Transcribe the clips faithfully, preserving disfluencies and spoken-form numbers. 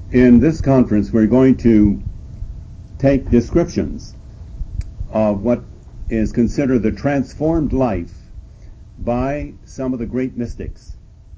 In this conference, we're going to take descriptions of what is considered the transformed life by some of the great mystics.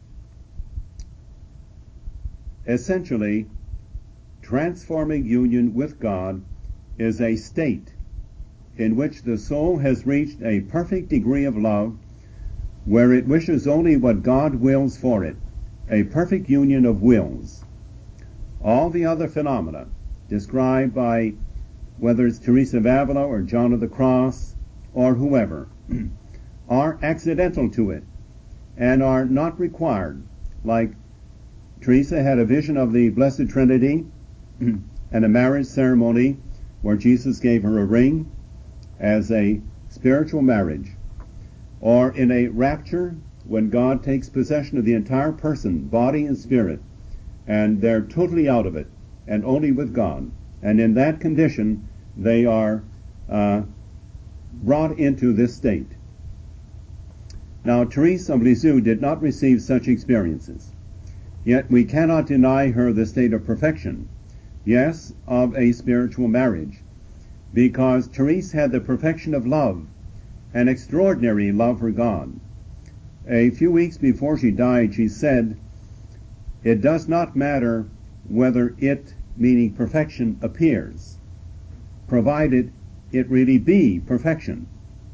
Essentially, transforming union with God is a state in which the soul has reached a perfect degree of love where it wishes only what God wills for it, a perfect union of wills. All the other phenomena described by whether it's Teresa of Avila or John of the Cross or whoever are accidental to it and are not required. Like Teresa had a vision of the Blessed Trinity and a marriage ceremony where Jesus gave her a ring as a spiritual marriage, or in a rapture when God takes possession of the entire person, body and spirit, and they're totally out of it and only with God, and in that condition they are uh, brought into this state. Now, Teresa of Lisieux did not receive such experiences, yet we cannot deny her the state of perfection, yes, of a spiritual marriage, because Teresa had the perfection of love, an extraordinary love for God. A few weeks before she died, she said, "It does not matter whether it," meaning perfection, "appears, provided it really be perfection."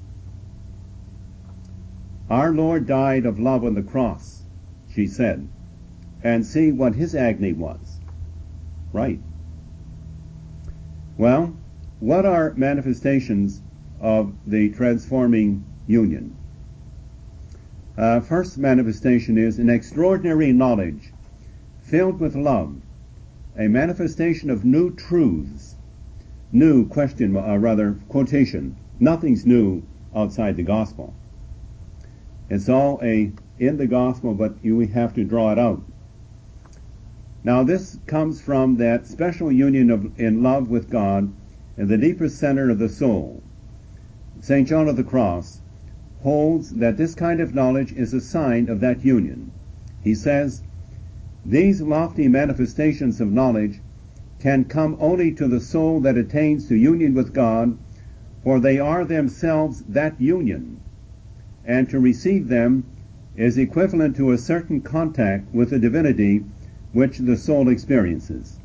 Our Lord died of love on the cross, she said, and see what his agony was. Right. Well, what are manifestations of the transforming union? Uh, first manifestation is an extraordinary knowledge filled with love, a manifestation of new truths. New question, uh, rather, quotation. Nothing's new outside the gospel. It's all a in the gospel, but you have to draw it out. Now this comes from that special union of in love with God in the deepest center of the soul. Saint John of the Cross holds that this kind of knowledge is a sign of that union. He says, "These lofty manifestations of knowledge can come only to the soul that attains to union with God, for they are themselves that union, and to receive them is equivalent to a certain contact with the divinity which the soul experiences."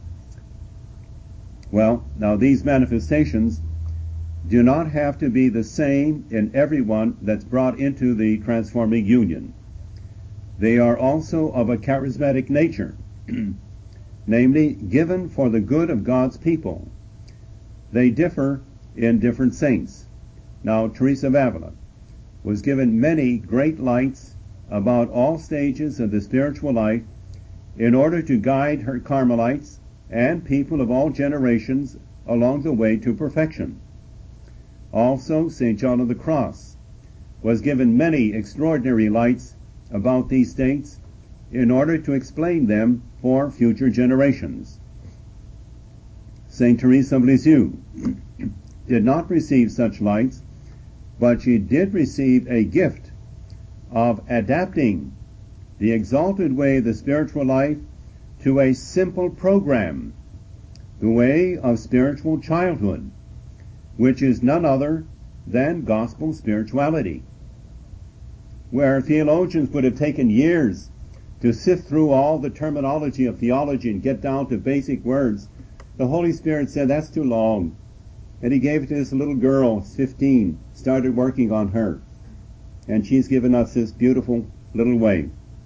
Well, now these manifestations do not have to be the same in everyone that's brought into the transforming union. They are also of a charismatic nature, namely given for the good of God's people. They differ in different saints. Now, Teresa of Avila was given many great lights about all stages of the spiritual life in order to guide her Carmelites and people of all generations along the way to perfection. Also, Saint John of the Cross was given many extraordinary lights about these states in order to explain them for future generations. Saint Teresa of Lisieux did not receive such lights, but she did receive a gift of adapting the exalted way of the spiritual life to a simple program, the way of spiritual childhood, which is none other than gospel spirituality. Where theologians would have taken years to sift through all the terminology of theology and get down to basic words, the Holy Spirit said, "That's too long." And he gave it to this little girl, fifteen, started working on her. And she's given us this beautiful little way.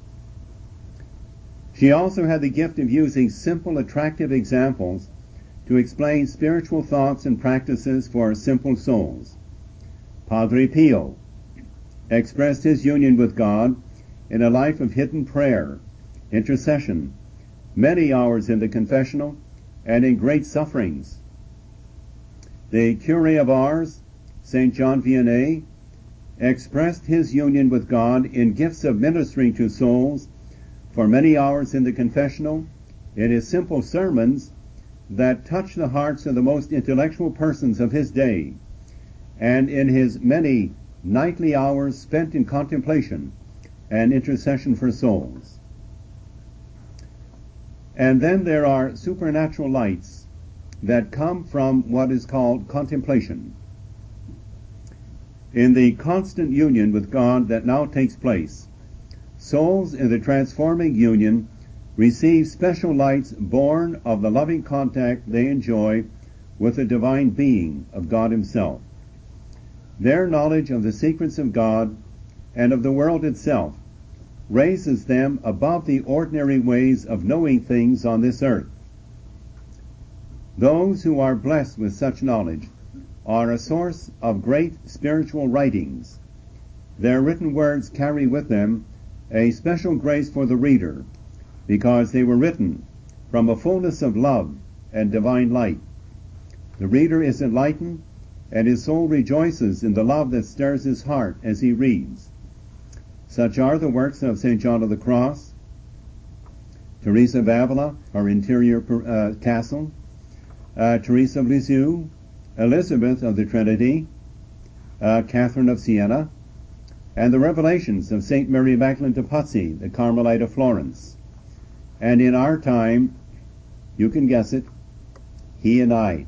She also had the gift of using simple, attractive examples to explain spiritual thoughts and practices for simple souls. Padre Pio expressed his union with God in a life of hidden prayer, intercession, many hours in the confessional, and in great sufferings. The Curé of Ars, Saint John Vianney, expressed his union with God in gifts of ministering to souls for many hours in the confessional, in his simple sermons that touch the hearts of the most intellectual persons of his day, and in his many nightly hours spent in contemplation, and intercession for souls. And then there are supernatural lights that come from what is called contemplation. In the constant union with God that now takes place, souls in the transforming union receive special lights born of the loving contact they enjoy with the divine being of God himself. Their knowledge of the secrets of God and of the world itself raises them above the ordinary ways of knowing things on this earth. Those who are blessed with such knowledge are a source of great spiritual writings. Their written words carry with them a special grace for the reader, because they were written from a fullness of love and divine light. The reader is enlightened, and his soul rejoices in the love that stirs his heart as he reads. Such are the works of Saint John of the Cross, Teresa of Avila, our interior uh, castle, uh, Teresa of Lisieux, Elizabeth of the Trinity, uh, Catherine of Siena, and the revelations of Saint Mary Magdalene de Pazzi, the Carmelite of Florence. And in our time, you can guess it, he and I.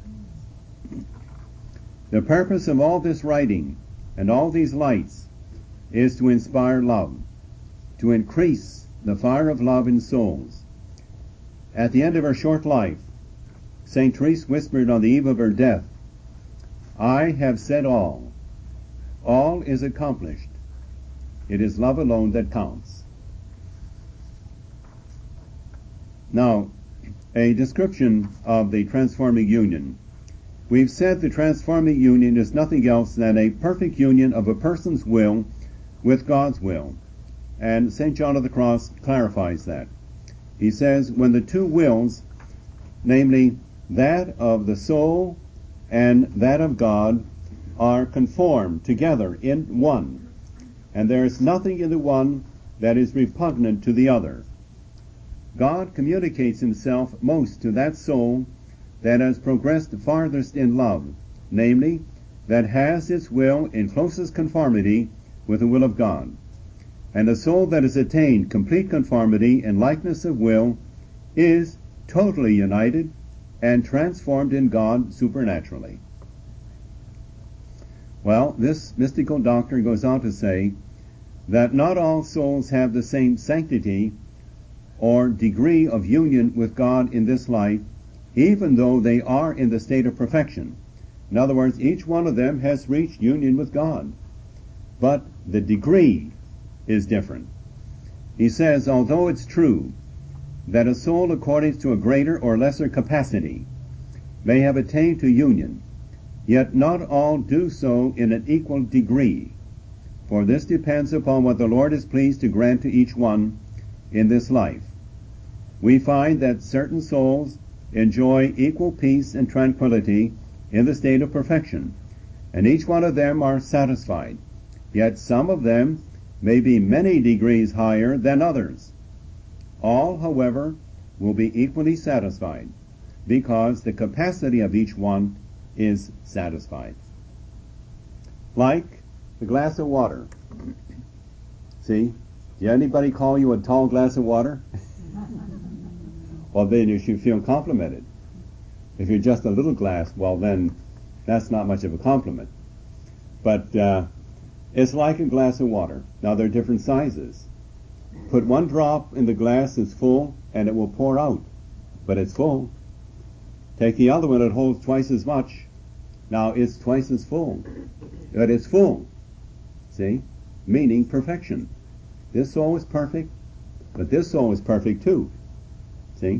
The purpose of all this writing and all these lights is to inspire love, to increase the fire of love in souls. At the end of her short life, Saint Therese whispered on the eve of her death, "I have said all. All is accomplished. It is love alone that counts." Now, a description of the transforming union. We've said the transforming union is nothing else than a perfect union of a person's will with God's will. And Saint John of the Cross clarifies that. He says, when the two wills, namely that of the soul and that of God, are conformed together in one, and there is nothing in the one that is repugnant to the other. God communicates himself most to that soul that has progressed farthest in love, namely, that has its will in closest conformity with the will of God. And a soul that has attained complete conformity and likeness of will is totally united and transformed in God supernaturally. Well, this mystical doctrine goes on to say that not all souls have the same sanctity or degree of union with God in this life, even though they are in the state of perfection. In other words, each one of them has reached union with God, but the degree is different. He says, although it's true that a soul according to a greater or lesser capacity may have attained to union, yet not all do so in an equal degree, for this depends upon what the Lord is pleased to grant to each one in this life. We find that certain souls enjoy equal peace and tranquility in the state of perfection, and each one of them are satisfied, yet some of them may be many degrees higher than others. All, however, will be equally satisfied, because the capacity of each one is satisfied. Like the glass of water. See? Did anybody call you a tall glass of water? Well, then you should feel complimented. If you're just a little glass, well then, that's not much of a compliment. But uh, it's like a glass of water. Now, there are different sizes. Put one drop in the glass, it's full, and it will pour out. But it's full. Take the other one, it holds twice as much. Now, it's twice as full. But it's full. See? Meaning perfection. This soul is perfect, but this soul is perfect too. See?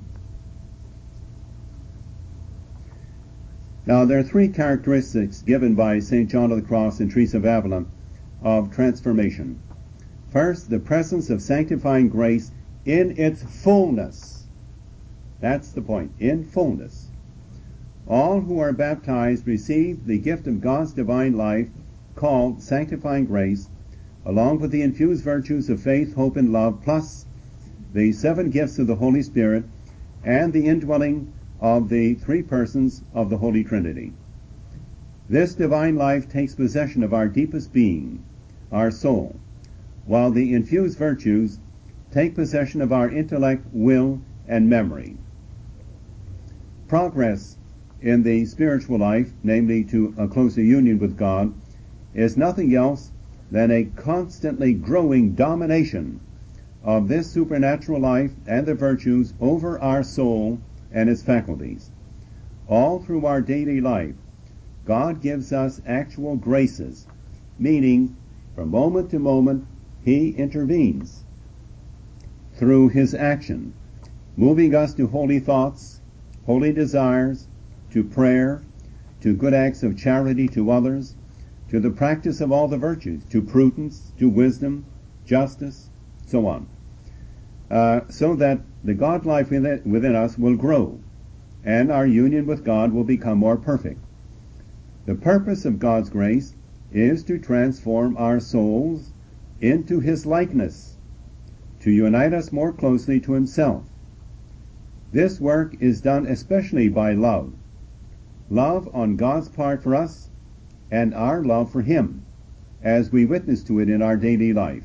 Now, there are three characteristics given by Saint John of the Cross and Teresa of Avila of transformation. First, the presence of sanctifying grace in its fullness. That's the point, in fullness. All who are baptized receive the gift of God's divine life called sanctifying grace, along with the infused virtues of faith, hope, and love, plus the seven gifts of the Holy Spirit and the indwelling of the three persons of the Holy Trinity. This divine life takes possession of our deepest being, our soul, while the infused virtues take possession of our intellect, will, and memory. Progress in the spiritual life, namely to a closer union with God, is nothing else than a constantly growing domination of this supernatural life and the virtues over our soul and its faculties. All through our daily life, God gives us actual graces, meaning from moment to moment He intervenes through His action, moving us to holy thoughts, holy desires, to prayer, to good acts of charity to others, to the practice of all the virtues, to prudence, to wisdom, justice, so on, uh, so that the God life within, within us will grow, and our union with God will become more perfect. The purpose of God's grace is to transform our souls into His likeness, to unite us more closely to Himself. This work is done especially by love. Love on God's part for us, and our love for Him, as we witness to it in our daily life.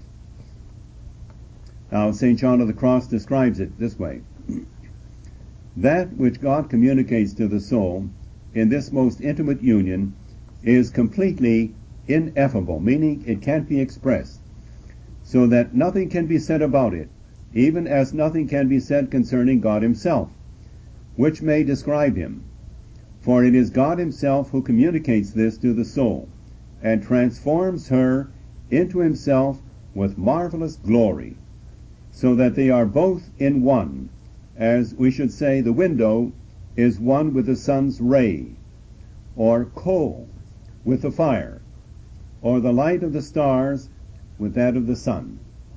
Now, Saint John of the Cross describes it this way. That which God communicates to the soul in this most intimate union is completely ineffable, meaning it can't be expressed, so that nothing can be said about it, even as nothing can be said concerning God Himself, which may describe Him. For it is God Himself who communicates this to the soul, and transforms her into Himself with marvelous glory, so that they are both in one, as we should say the window is one with the sun's ray, or coal with the fire, or the light of the stars with that of the sun.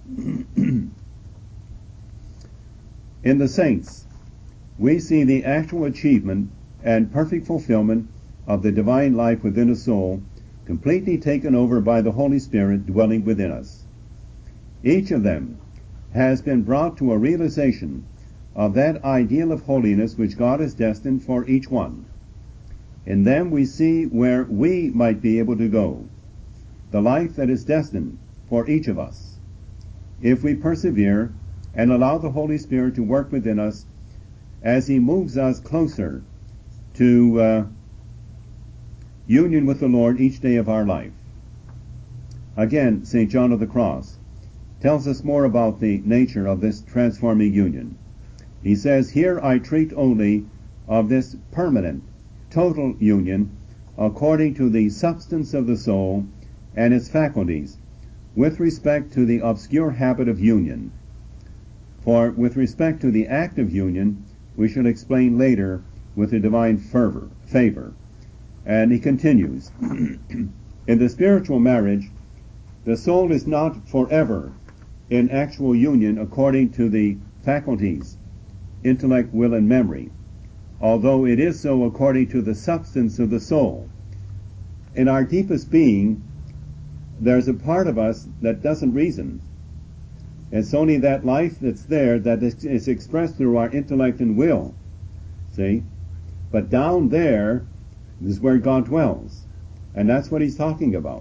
In the saints, we see the actual achievement and perfect fulfillment of the divine life within a soul, completely taken over by the Holy Spirit dwelling within us. Each of them has been brought to a realization of that ideal of holiness which God has destined for each one. In them we see where we might be able to go, the life that is destined for each of us, if we persevere and allow the Holy Spirit to work within us as He moves us closer to uh, union with the Lord each day of our life. Again, Saint John of the Cross tells us more about the nature of this transforming union. He says, "Here I treat only of this permanent, total union according to the substance of the soul and its faculties, with respect to the obscure habit of union. For with respect to the act of union, we shall explain later with a divine fervor, favor." And he continues, "In the spiritual marriage, the soul is not forever in actual union according to the faculties, intellect, will, and memory, although it is so according to the substance of the soul. In our deepest being, there's a part of us that doesn't reason. It's only that life that's there that is expressed through our intellect and will. See? But down there is where God dwells. And that's what he's talking about.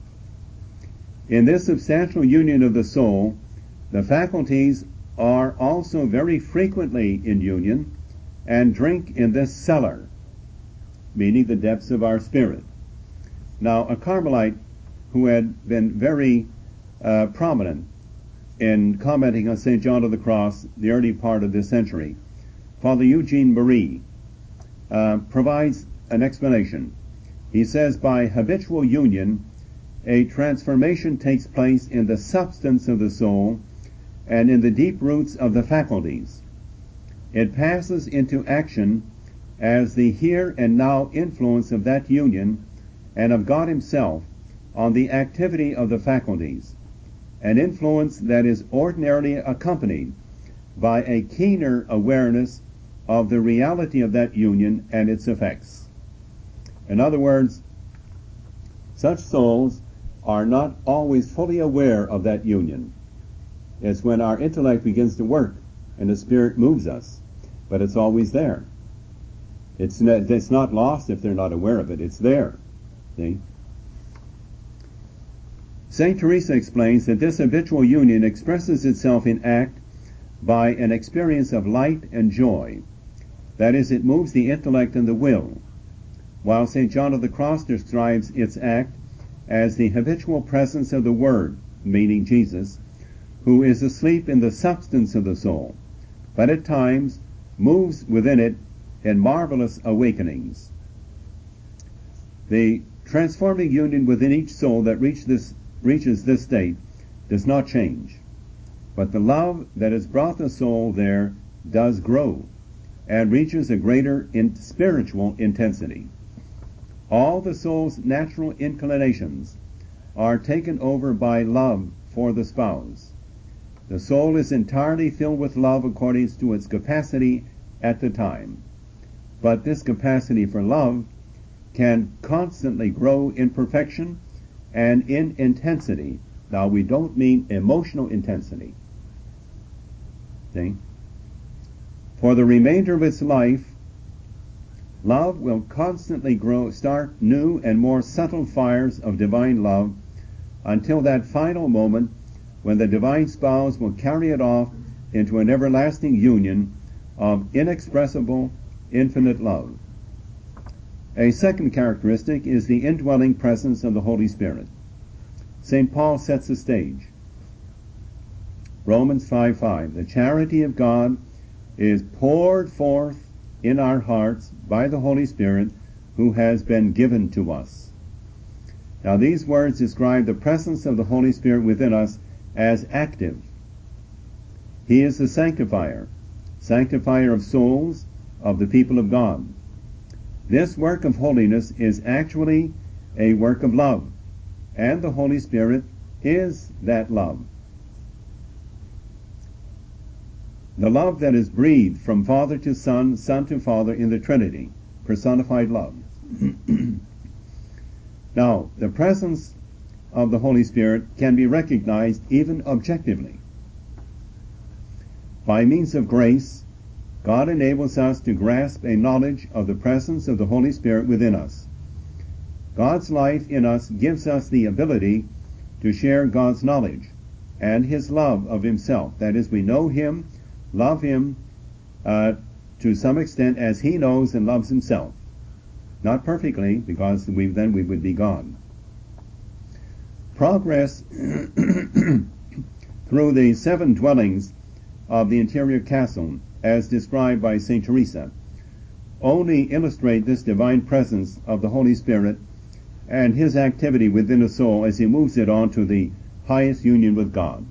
In this substantial union of the soul, the faculties are also very frequently in union and drink in this cellar, meaning the depths of our spirit. Now, a Carmelite who had been very uh, prominent in commenting on Saint John of the Cross, the early part of this century, Father Eugene Marie, uh, provides an explanation. He says, by habitual union, a transformation takes place in the substance of the soul and in the deep roots of the faculties. It passes into action as the here and now influence of that union and of God himself on the activity of the faculties, an influence that is ordinarily accompanied by a keener awareness of the reality of that union and its effects. In other words, such souls are not always fully aware of that union. It's when our intellect begins to work and the Spirit moves us, but it's always there. It's not, it's not lost if they're not aware of it. It's there. See? Saint Teresa explains that this habitual union expresses itself in act by an experience of light and joy. That is, it moves the intellect and the will, while Saint John of the Cross describes its act as the habitual presence of the Word, meaning Jesus, who is asleep in the substance of the soul, but at times moves within it in marvelous awakenings. The transforming union within each soul that reach this, reaches this state does not change, but the love that has brought the soul there does grow and reaches a greater in spiritual intensity. All the soul's natural inclinations are taken over by love for the spouse. The soul is entirely filled with love according to its capacity at the time. But this capacity for love can constantly grow in perfection and in intensity. Now, we don't mean emotional intensity. See? For the remainder of its life, love will constantly grow, start new and more subtle fires of divine love until that final moment when the divine spouse will carry it off into an everlasting union of inexpressible, infinite love. A second characteristic is the indwelling presence of the Holy Spirit. Saint Paul sets the stage. Romans five five, the charity of God is poured forth in our hearts by the Holy Spirit who has been given to us. Now, these words describe the presence of the Holy Spirit within us as active. He is the sanctifier, sanctifier of souls of the people of God. This work of holiness is actually a work of love, and the Holy Spirit is that love. The love that is breathed from Father to Son, Son to Father in the Trinity, personified love. Now, the presence of the Holy Spirit can be recognized even objectively. By means of grace, God enables us to grasp a knowledge of the presence of the Holy Spirit within us. God's life in us gives us the ability to share God's knowledge and His love of Himself. That is, we know Him, love Him uh, to some extent as He knows and loves Himself. Not perfectly, because we, then we would be God. Progress through the seven dwellings of the interior castle, as described by Saint Teresa, only illustrate this divine presence of the Holy Spirit and His activity within the soul as He moves it on to the highest union with God.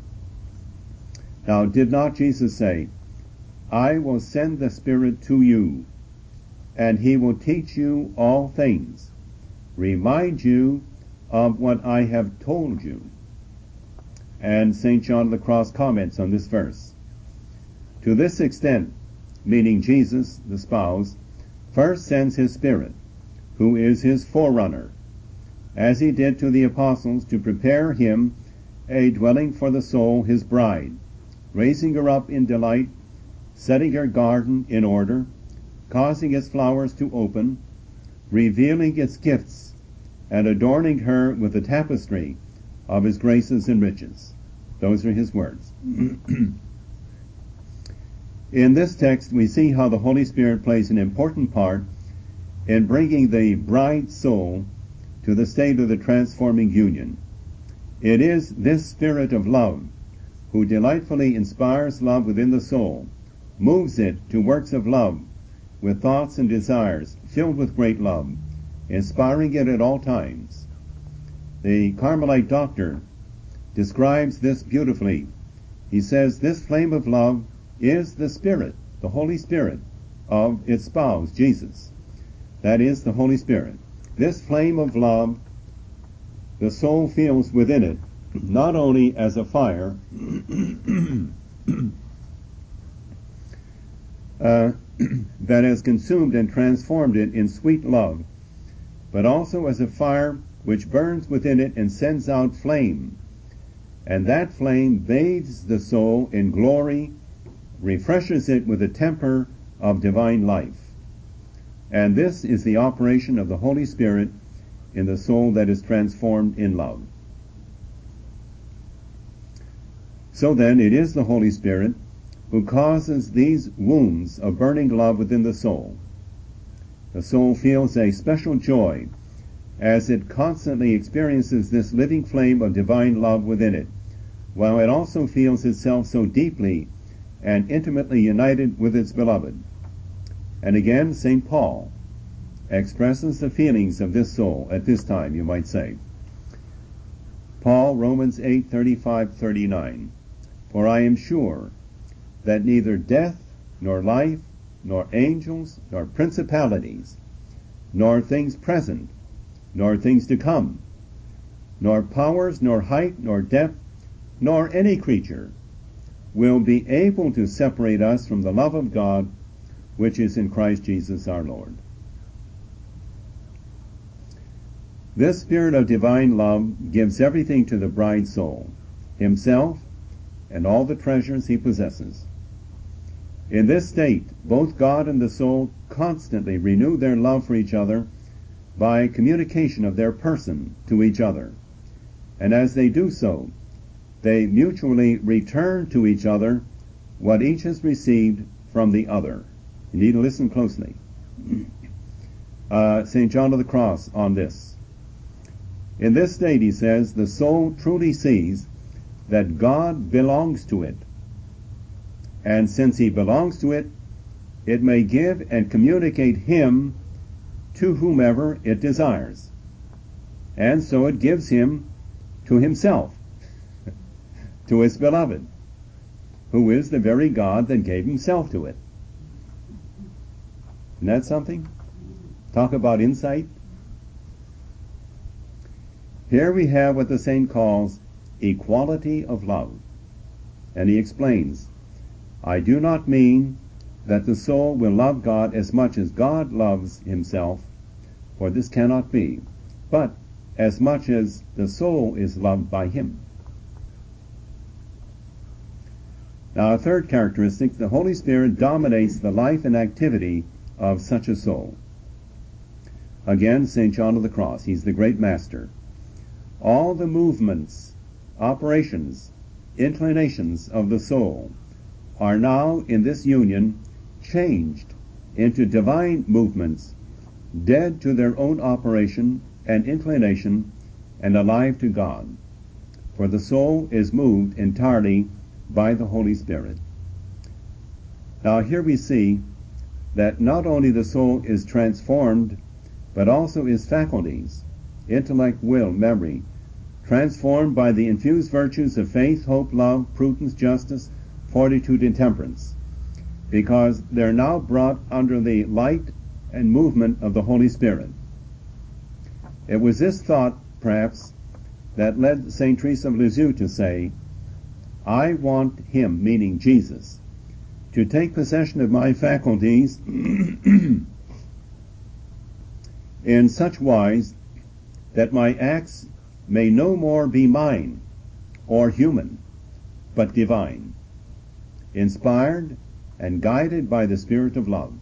Now, did not Jesus say, I will send the Spirit to you, and He will teach you all things, remind you of what I have told you? And Saint John of the Cross comments on this verse. To this extent, meaning Jesus, the spouse, first sends His Spirit, who is His forerunner, as He did to the apostles, to prepare Him a dwelling for the soul, His bride, raising her up in delight, setting her garden in order, causing its flowers to open, revealing its gifts, and adorning her with the tapestry of His graces and riches. Those are His words. In this text, we see how the Holy Spirit plays an important part in bringing the bride soul to the state of the transforming union. It is this Spirit of love who delightfully inspires love within the soul, moves it to works of love with thoughts and desires filled with great love, inspiring it at all times. The Carmelite doctor describes this beautifully. He says, this flame of love is the Spirit, the Holy Spirit of its spouse, Jesus. That is the Holy Spirit. This flame of love, the soul feels within it, not only as a fire, uh, that has consumed and transformed it in sweet love, but also as a fire which burns within it and sends out flame. And that flame bathes the soul in glory, refreshes it with the temper of divine life. And this is the operation of the Holy Spirit in the soul that is transformed in love. So then, it is the Holy Spirit who causes these wounds of burning love within the soul. The soul feels a special joy as it constantly experiences this living flame of divine love within it, while it also feels itself so deeply and intimately united with its beloved. And again, Saint Paul expresses the feelings of this soul at this time, you might say. Paul, Romans eight, thirty-five, thirty-nine. For I am sure that neither death, nor life, nor angels, nor principalities, nor things present, nor things to come, nor powers, nor height, nor depth, nor any creature will be able to separate us from the love of God which is in Christ Jesus our Lord. This spirit of divine love gives everything to the bride soul, himself and all the treasures he possesses. In this state, both God and the soul constantly renew their love for each other by communication of their person to each other. And as they do so, they mutually return to each other what each has received from the other. You need to listen closely. Uh, Saint John of the Cross on this. In this state, he says, the soul truly sees that God belongs to it. And since he belongs to it, it may give and communicate him to whomever it desires. And so it gives him to himself, to its beloved, who is the very God that gave himself to it. Isn't that something? Talk about insight. Here we have what the saint calls equality of love. And he explains, I do not mean that the soul will love God as much as God loves himself, for this cannot be, but as much as the soul is loved by him. Now, a third characteristic, the Holy Spirit dominates the life and activity of such a soul. Again, Saint John of the Cross, he's the great master. All the movements, operations, inclinations of the soul are now in this union changed into divine movements, dead to their own operation and inclination and alive to God. For the soul is moved entirely by the Holy Spirit. Now here we see that not only the soul is transformed, but also its faculties, intellect, will, memory, transformed by the infused virtues of faith, hope, love, prudence, justice, fortitude, and temperance, because they're now brought under the light and movement of the Holy Spirit. It was this thought, perhaps, that led Saint Teresa of Lisieux to say, I want him, meaning Jesus, to take possession of my faculties in such wise that my acts may no more be mine or human, but divine, inspired and guided by the Spirit of love.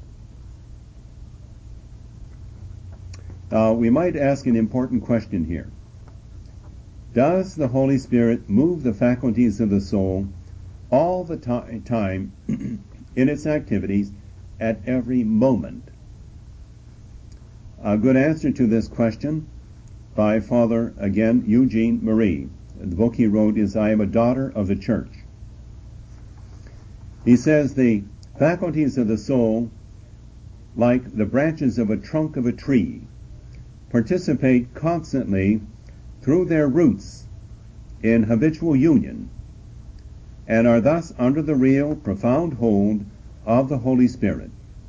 Now, we might ask an important question here. Does the Holy Spirit move the faculties of the soul all the to- time in its activities at every moment? A good answer to this question by Father, again, Eugene Marie. The book he wrote is I Am a Daughter of the Church. He says the faculties of the soul, like the branches of a trunk of a tree, participate constantly through their roots in habitual union, and are thus under the real, profound hold of the Holy Spirit.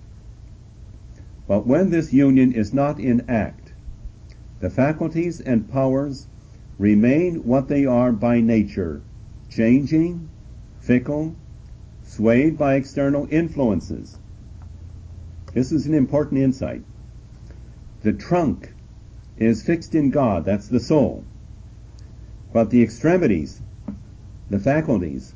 But when this union is not in act, the faculties and powers remain what they are by nature, changing, fickle, swayed by external influences. This is an important insight. The trunk is fixed in God, that's the soul. But the extremities, the faculties,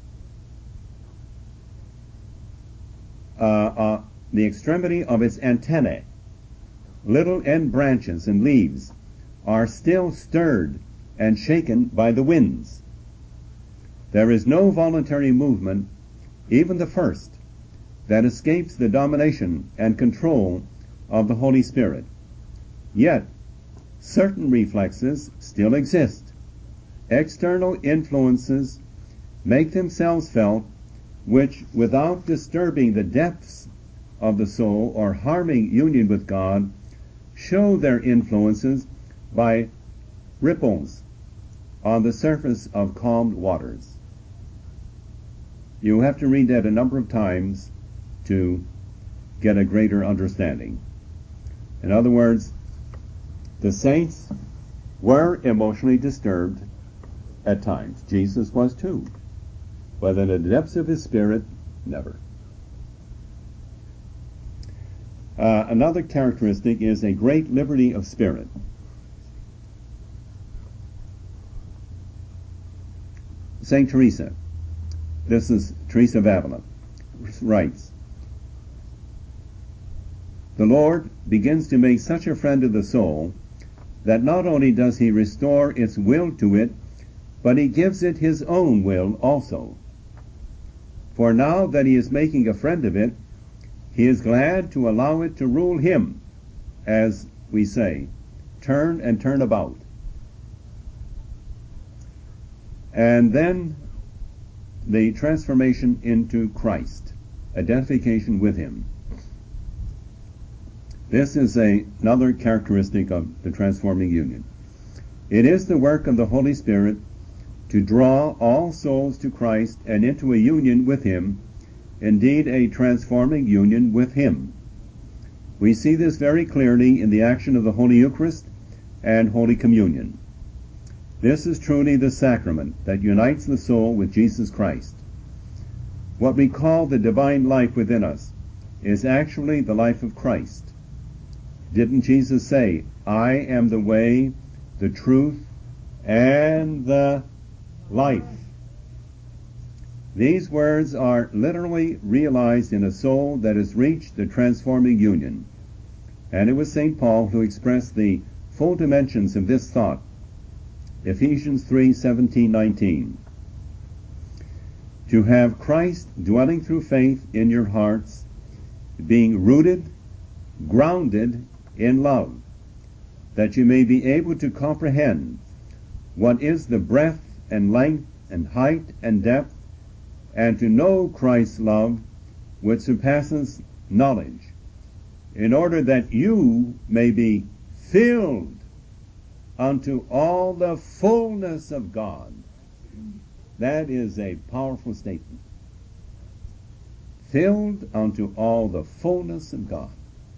uh, uh, the extremity of its antennae, little end branches and leaves, are still stirred and shaken by the winds. There is no voluntary movement, even the first, that escapes the domination and control of the Holy Spirit. Yet, certain reflexes still exist. External influences make themselves felt, which, without disturbing the depths of the soul or harming union with God, show their influences by ripples on the surface of calmed waters. You have to read that a number of times to get a greater understanding. In other words, the saints were emotionally disturbed at times. Jesus was too. But in the depths of his spirit, never. Uh, another characteristic is a great liberty of spirit. Saint Teresa, this is Teresa of Avila, writes, "The Lord begins to make such a friend of the soul that not only does he restore its will to it, but he gives it his own will also. For now that he is making a friend of it, he is glad to allow it to rule him, as we say, turn and turn about." And then the transformation into Christ, identification with him. This is a, another characteristic of the transforming union. It is the work of the Holy Spirit to draw all souls to Christ and into a union with him, indeed a transforming union with him. We see this very clearly in the action of the Holy Eucharist and Holy Communion. This is truly the sacrament that unites the soul with Jesus Christ. What we call the divine life within us is actually the life of Christ. Didn't Jesus say, "I am the way, the truth, and the life"? These words are literally realized in a soul that has reached the transforming union. And it was Saint Paul who expressed the full dimensions of this thought. Ephesians three seventeen nineteen. To have Christ dwelling through faith in your hearts, being rooted, grounded in love, that you may be able to comprehend what is the breadth and length and height and depth, and to know Christ's love which surpasses knowledge, in order that you may be filled unto all the fullness of God. That is a powerful statement. Filled unto all the fullness of God.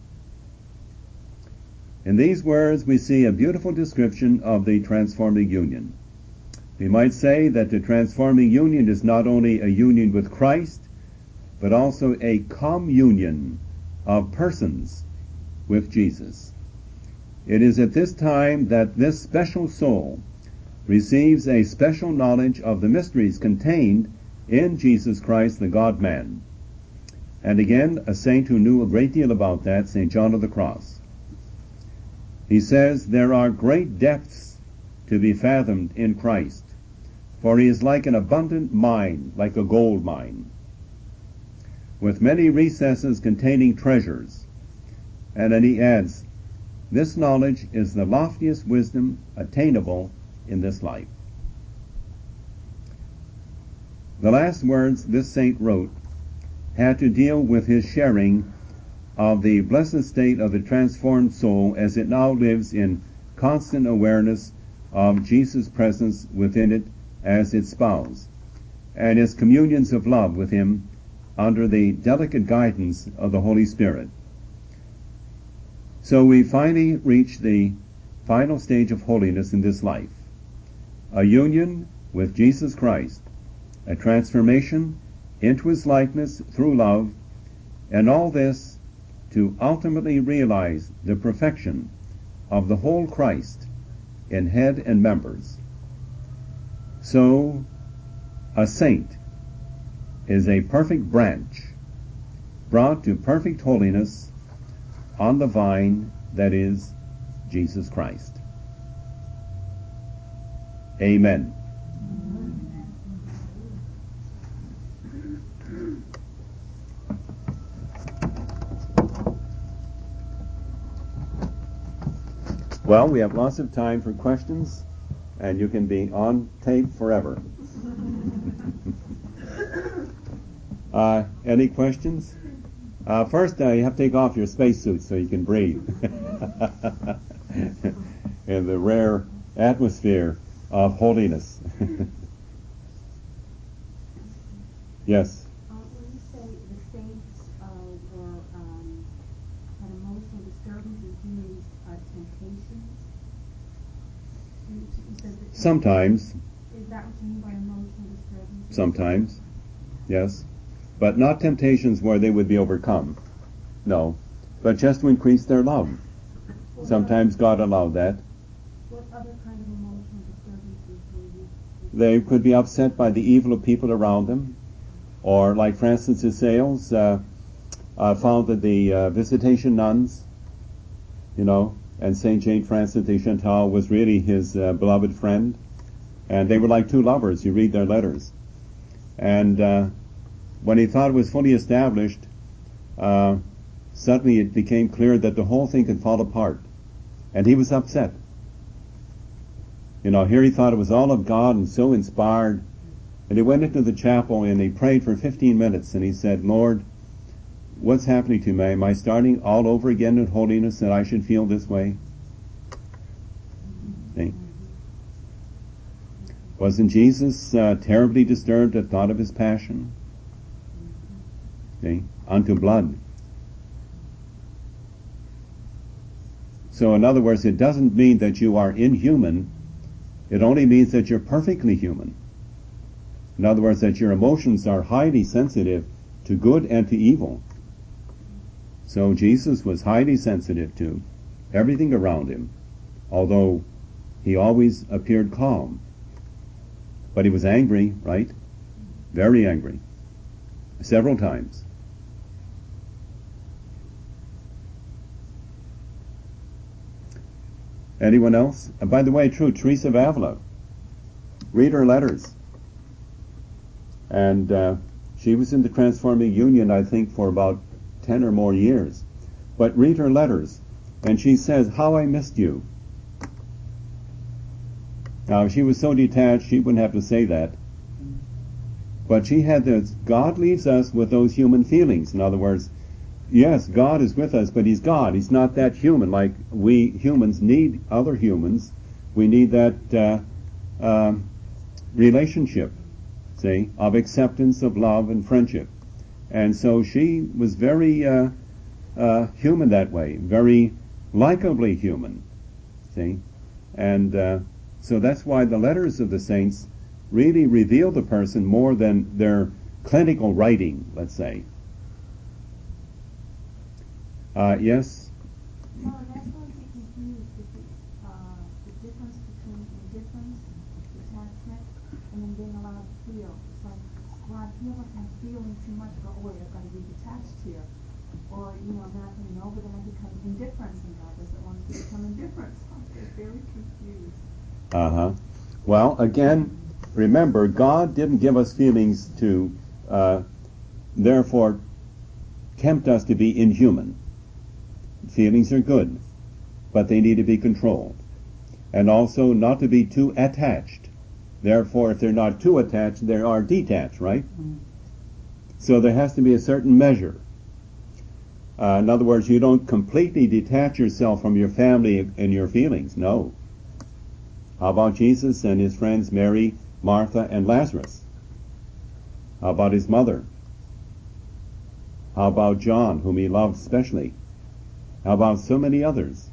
In these words we see a beautiful description of the transforming union. We might say that the transforming union is not only a union with Christ, but also a communion of persons with Jesus. It is at this time that this special soul receives a special knowledge of the mysteries contained in Jesus Christ, the God-man. And again, a saint who knew a great deal about that, Saint John of the Cross. He says, "There are great depths to be fathomed in Christ, for he is like an abundant mine, like a gold mine, with many recesses containing treasures." And then he adds, "This knowledge is the loftiest wisdom attainable in this life." The last words this saint wrote had to deal with his sharing of the blessed state of the transformed soul as it now lives in constant awareness of Jesus' presence within it as its spouse, and its communions of love with him under the delicate guidance of the Holy Spirit. So we finally reach the final stage of holiness in this life, a union with Jesus Christ, a transformation into his likeness through love, and all this to ultimately realize the perfection of the whole Christ in head and members. So, a saint is a perfect branch brought to perfect holiness on the vine that is Jesus Christ. Amen. Well, we have lots of time for questions, and you can be on tape forever. uh, any questions? Uh, first, uh, you have to take off your spacesuit so you can breathe in the rare atmosphere of holiness. Yes? Uh, when you say the saints uh, were um, had emotional disturbances, you mean uh, temptations? You, you said that Sometimes. Is that what you mean by emotional disturbances? Sometimes, yes. But not temptations where they would be overcome. No. But just to increase their love. Well, Sometimes God allowed that. What other kind of emotional disturbances were you? They could be upset by the evil of people around them. Or like Francis de Sales uh, uh, found that the uh, visitation nuns, you know, and Saint Jane Frances de Chantal was really his uh, beloved friend. And they were like two lovers. You read their letters. And uh, when he thought it was fully established, uh, suddenly it became clear that the whole thing could fall apart. And he was upset. You know, here he thought it was all of God and so inspired. And he went into the chapel and he prayed for fifteen minutes and he said, Lord, what's happening to me? Am I starting all over again in holiness that I should feel this way? See? Wasn't Jesus uh, terribly disturbed at thought of his passion? See? Unto blood. So in other words, it doesn't mean that you are inhuman. It only means that you're perfectly human. In other words, that your emotions are highly sensitive to good and to evil. So Jesus was highly sensitive to everything around him, although he always appeared calm. But he was angry, right? Very angry. Several times. Anyone else? And by the way, true, Teresa of Avila. Read her letters. And uh, she was in the Transforming Union, I think, for about ten or more years. But read her letters. And she says, how I missed you. Now, if she was so detached, she wouldn't have to say that. But she had this, God leaves us with those human feelings. In other words, yes, God is with us, but he's God. He's not that human. Like we humans need other humans. We need that uh, uh, relationship, see, of acceptance, of love, and friendship. And so she was very uh, uh, human that way, very likably human, see. And uh, so that's why the letters of the saints really reveal the person more than their clinical writing, let's say. Uh, yes? No, that's why I get confused with the, uh, the difference between indifference, detachment, and then being allowed to feel. It's like, well, I feel like I'm feeling too much, but oh wait, I've got to be detached here. Or, you know, then I can know, but then I become indifference, and God doesn't want us to become indifferent. So I get very confused. Uh-huh. Well, again, remember, God didn't give us feelings to, uh, therefore, tempt us to be inhuman. Feelings are good, but they need to be controlled. And also not to be too attached. Therefore, if they're not too attached, they are detached, right? Mm-hmm. So there has to be a certain measure. Uh, in other words, you don't completely detach yourself from your family and your feelings. No. How about Jesus and his friends Mary, Martha, and Lazarus? How about his mother? How about John, whom he loved specially? How about so many others?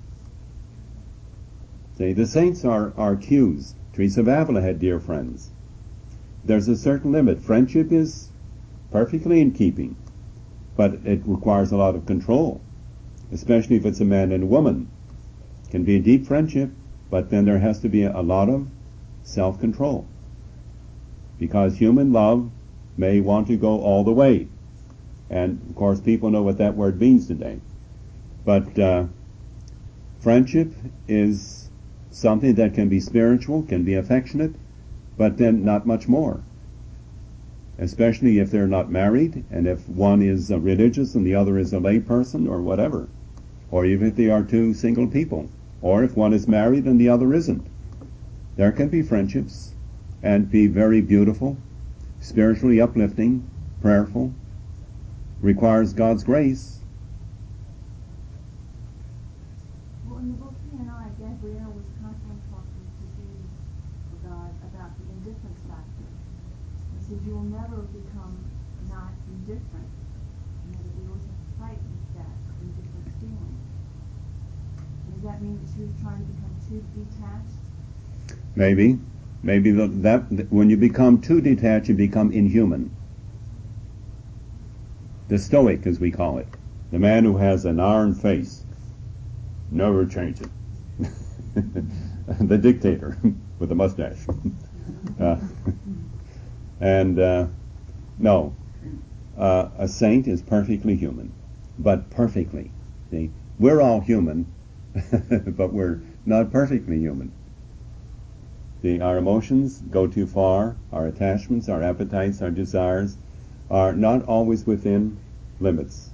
See, the saints are, are cues. Teresa of Avila had dear friends. There's a certain limit. Friendship is perfectly in keeping, but it requires a lot of control, especially if it's a man and a woman. It can be a deep friendship, but then there has to be a, a lot of self-control, because human love may want to go all the way. And, of course, people know what that word means today. But uh, friendship is something that can be spiritual, can be affectionate, but then not much more. Especially if they're not married, and if one is a religious and the other is a lay person or whatever. Or even if they are two single people. Or if one is married and the other isn't. There can be friendships and be very beautiful, spiritually uplifting, prayerful, requires God's grace. Well, in the book He and I, Gabrielle was constantly talking to Jesus, to God, about the indifference factor. He said, you will never become not indifferent. You know, that we always have to fight with that indifference feeling. Does that mean that she was trying to become too detached? Maybe. Maybe the, that when you become too detached, you become inhuman. The stoic, as we call it. The man who has an iron face. Never change it. The dictator with the mustache. Uh, and, uh, no. Uh, a saint is perfectly human. But perfectly. See? We're all human, but we're not perfectly human. See, our emotions go too far. Our attachments, our appetites, our desires are not always within limits.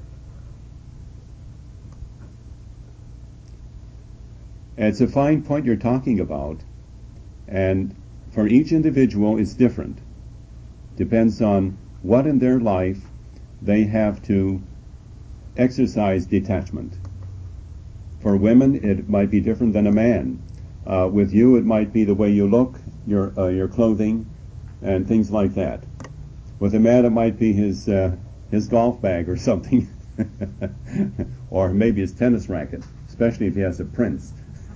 It's a fine point you're talking about, and for each individual it's different. Depends on what in their life they have to exercise detachment. For women, it might be different than a man. Uh, with you, it might be the way you look, your uh, your clothing, and things like that. With a man, it might be his uh, his golf bag or something, or maybe his tennis racket, especially if he has a prince.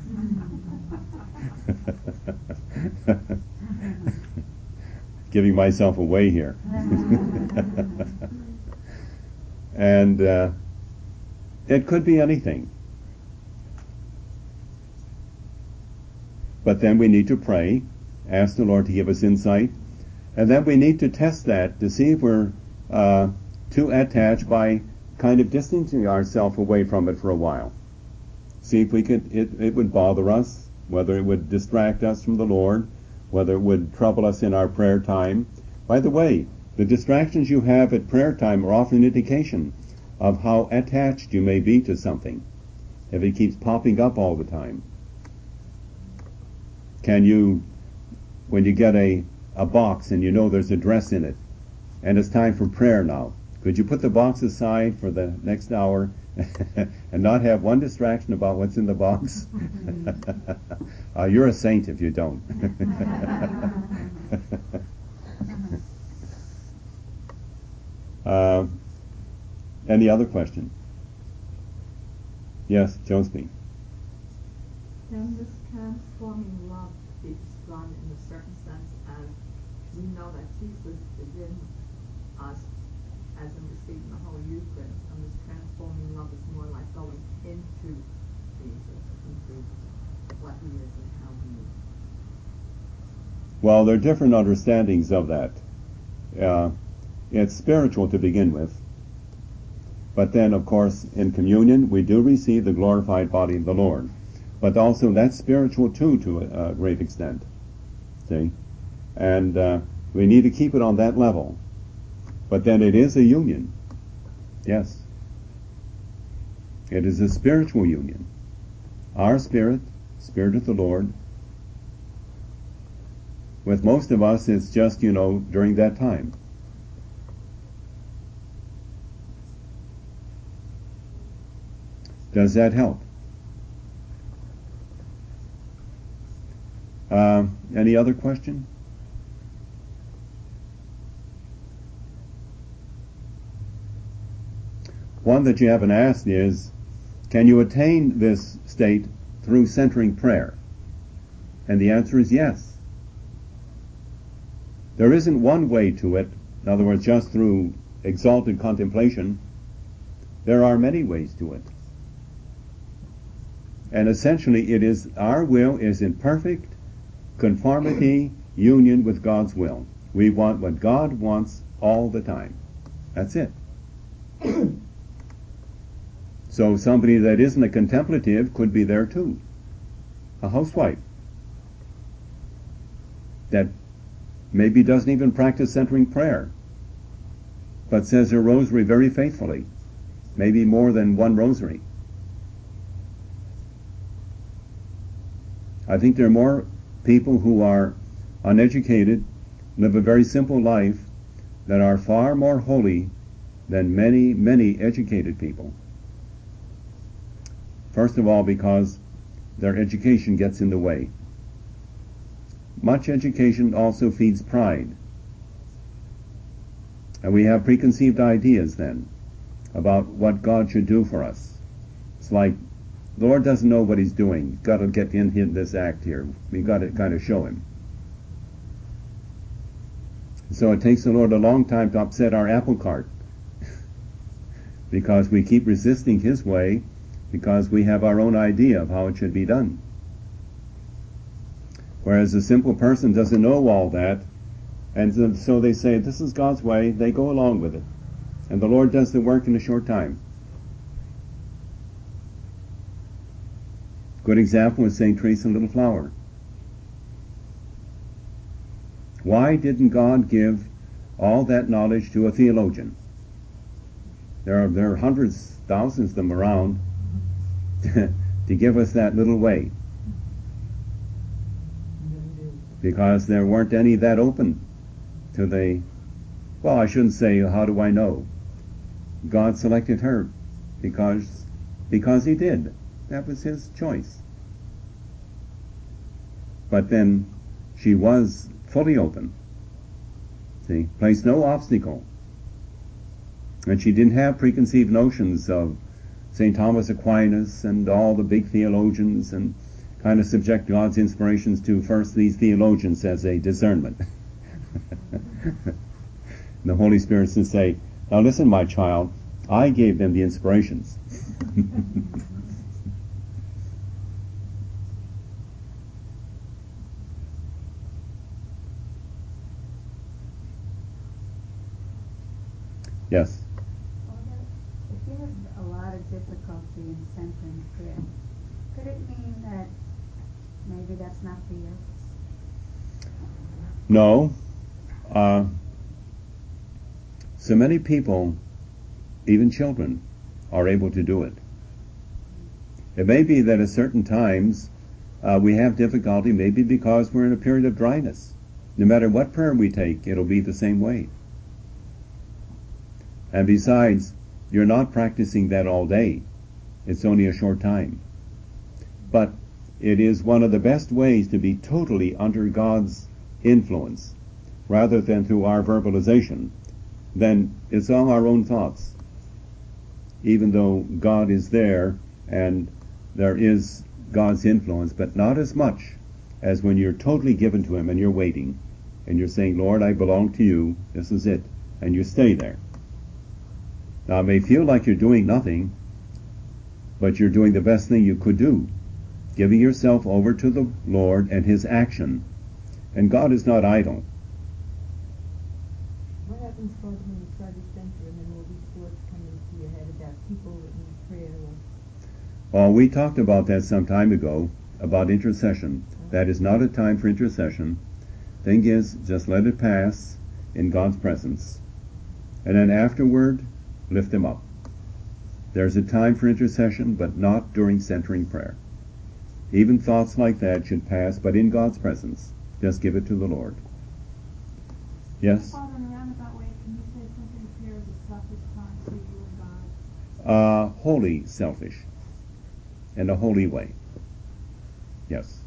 Giving myself away here. And uh, it could be anything. But then we need to pray, ask the Lord to give us insight, and then we need to test that to see if we're uh, too attached by kind of distancing ourselves away from it for a while. See if we could, it, it would bother us, whether it would distract us from the Lord, whether it would trouble us in our prayer time. By the way, the distractions you have at prayer time are often an indication of how attached you may be to something, if it keeps popping up all the time. Can you, when you get a, a box and you know there's a dress in it, and it's time for prayer now, could you put the box aside for the next hour and not have one distraction about what's in the box? uh, you're a saint if you don't. uh, any other question? Yes, Josephine. Can this transforming love be described in a certain sense as we know that Jesus is in us as in receiving the Holy Eucharist, and this transforming love is more like going into Jesus, into what he is and how he is? Well, there are different understandings of that. Uh, it's spiritual to begin with. But then, of course, in communion, we do receive the glorified body of the Lord. But also that's spiritual too, to a, a great extent. See? And uh, we need to keep it on that level. But then it is a union. Yes. It is a spiritual union. Our spirit, Spirit of the Lord. With most of us, it's just, you know, during that time. Does that help? Uh, any other question? One that you haven't asked is, can you attain this state through centering prayer? And the answer is yes. There isn't one way to it, in other words, just through exalted contemplation. There are many ways to it. And essentially it is, our will is in perfect conformity, union with God's will. We want what God wants all the time. That's it. So somebody that isn't a contemplative could be there too. A housewife that maybe doesn't even practice centering prayer, but says her rosary very faithfully, maybe more than one rosary. I think there are more people who are uneducated, live a very simple life, that are far more holy than many, many educated people. First of all, because their education gets in the way. Much education also feeds pride. And we have preconceived ideas then about what God should do for us. It's like, the Lord doesn't know what He's doing. You've got to get in this act here. We've got to kind of show Him. So it takes the Lord a long time to upset our apple cart because we keep resisting His way because we have our own idea of how it should be done. Whereas a simple person doesn't know all that, and so they say, this is God's way, they go along with it. And the Lord does the work in a short time. Good example is Saint Teresa Little Flower. Why didn't God give all that knowledge to a theologian? There are, there are hundreds, thousands of them around to give us that little way. Because there weren't any that open to the, well, I shouldn't say, how do I know? God selected her because, because He did. That was His choice. But then she was fully open. See, placed no obstacle. And she didn't have preconceived notions of Saint Thomas Aquinas and all the big theologians and kind of subject God's inspirations to first these theologians as a discernment. The Holy Spirit can say, now listen, my child, I gave them the inspirations. Yes. If you have a lot of difficulty in centering prayer, could it mean that maybe that's not for you? No. Uh, so many people, even children, are able to do it. It may be that at certain times uh, we have difficulty, maybe because we're in a period of dryness. No matter what prayer we take, it'll be the same way. And besides, you're not practicing that all day. It's only a short time. But it is one of the best ways to be totally under God's influence, rather than through our verbalization. Then it's all our own thoughts. Even though God is there and there is God's influence, but not as much as when you're totally given to Him and you're waiting and you're saying, Lord, I belong to you, this is it, and you stay there. Now, it may feel like you're doing nothing, but you're doing the best thing you could do, giving yourself over to the Lord and His action. And God is not idle. What happens, Father, when you try to center and then all these thoughts come into your head about people that need prayer? Or... Well, we talked about that some time ago, about intercession. That is not a time for intercession. Thing is, just let it pass in God's presence. And then afterward, lift them up. There's a time for intercession, but not during centering prayer. Even thoughts like that should pass, but in God's presence. Just give it to the Lord. Yes? Father, in a roundabout way, can you say centering prayer is a selfish time for you and God? Uh, holy selfish. In a holy way. Yes.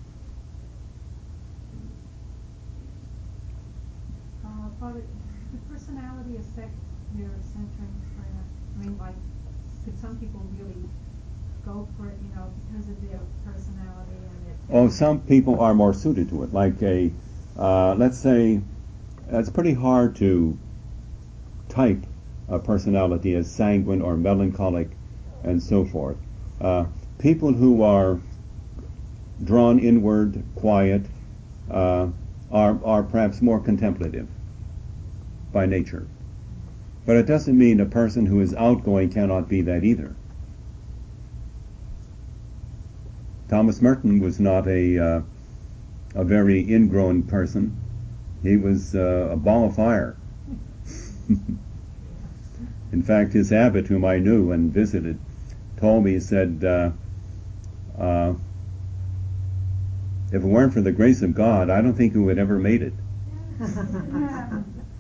Uh, Father, could personality affect your centering prayer? I mean, like, could some people really go for it, you know, because of their personality and it? Oh, some people are more suited to it. Like a, uh, let's say, it's pretty hard to type a personality as sanguine or melancholic and so forth. Uh, people who are drawn inward, quiet, uh, are, are perhaps more contemplative by nature. But it doesn't mean a person who is outgoing cannot be that either. Thomas Merton was not a uh, a very ingrown person. He was uh, a ball of fire. In fact, his abbot, whom I knew and visited, told me, he said, uh, uh, If it weren't for the grace of God, I don't think we would ever made it.